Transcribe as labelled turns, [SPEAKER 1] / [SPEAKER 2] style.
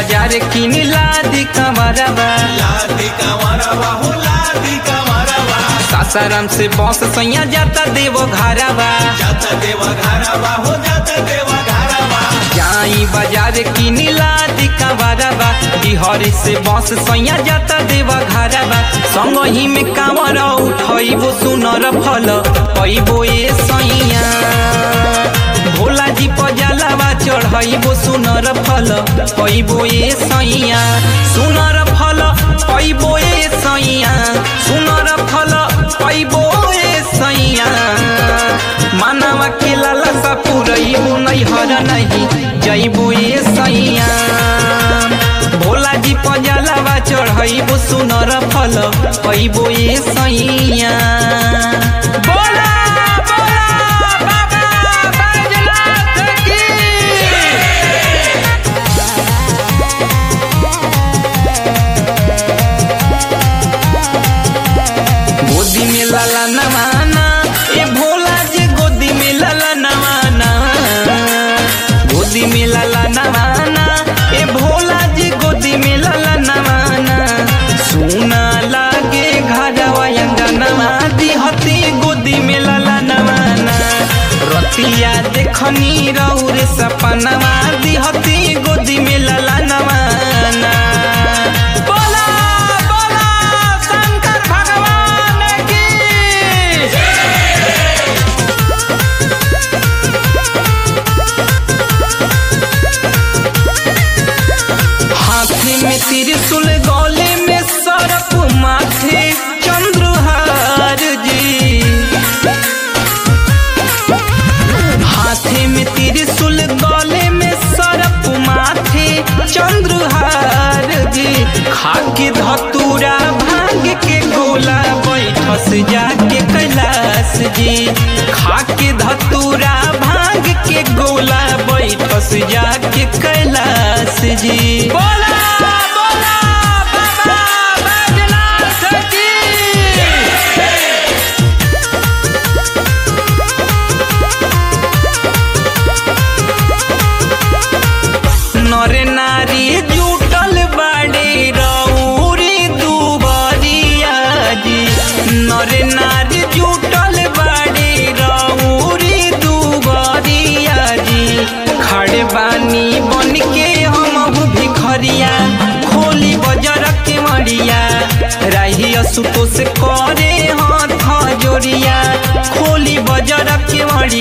[SPEAKER 1] बाजार किन लादी कमरवा
[SPEAKER 2] हो लादी कमरवा
[SPEAKER 1] सासाराम से बस सैया जाता देव घरवा
[SPEAKER 2] जाता देव घरवा हो जाता देव घरवा
[SPEAKER 1] जाई बाजार किन लादी कमरवा बिहारी से बस सैया जाता देव घरवा संग ही में कांवर उठइबो सुनर फल पैबो ए सैया भोला जी पजलावा चढ़इबो सुनर फल पैबो ए सैया सुनर फल पैबो ए सैया सुनर फल पैबो ए सैया मानवा के लालसा पुरइबो नैहर नहीं जइबो ए सैया भोला जी पजलावा चढ़इबो सुनर फल पैबो ए सैया गोदी में लाला नवाना ए भोला जी गोदी में लाला नवाना गोदी में लाला नवाना ए भोला जी गोदी में लाला नवाना सुना लागे घरवा अंगनवा दिहती गोदी में लाला नवाना रतिया देखनी रौरे सपनवा दिहती गोदी में लाला नवाना में त्रिशूल गले में सरप माथे चंद्रहार जी हाथे में त्रिशूल गले में सरप माथे चंद्रहार जी खाके धतूरा भांग के गोला बैठस जाके कैलाश जी खाके धतूरा भांग के गोला बैठस जाके कैलाश जी नरे नारी जुटल बाड़े रौरे दुबरिया जी नरे नारी जुटल बाड़े रौरे दुबरिया जी खड़े बानी बन के हम भिखरिया खोली बजर के मरिया राही सुतो से करे हाथ जोड़िया खोली बजर के मरिया